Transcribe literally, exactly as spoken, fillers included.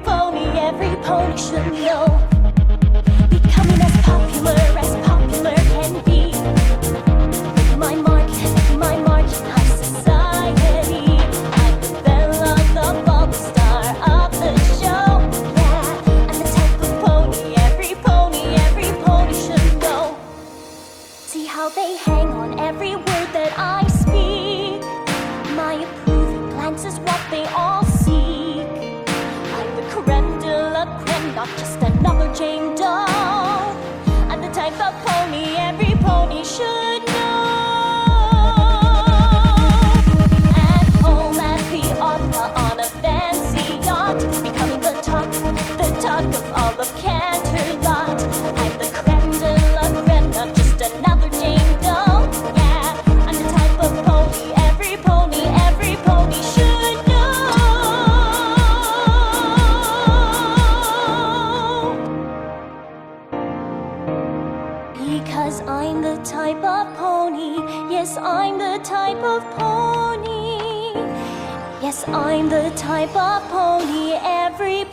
pony every pony should know. Becoming as popular as popular can be. My mark, my mark in high society. I'm the belle of the ball, the star of the show. Yeah, I'm the type of pony every pony, every pony should know. See how they hang on every word that I speak. My approving glance is what they all seek. I'm the creme de la creme, not just another Jane Doe. I'm the type of pony every pony should know. At home at the opera on a fancy yacht, becoming the talk, the talk of all of Canterlot. I'm the creme de la creme, not just another Jane Doe. Yeah, I'm the type of pony every pony, every pony should know. Because I'm the type of pony, yes, I'm the type of pony. Yes, I'm the type of pony every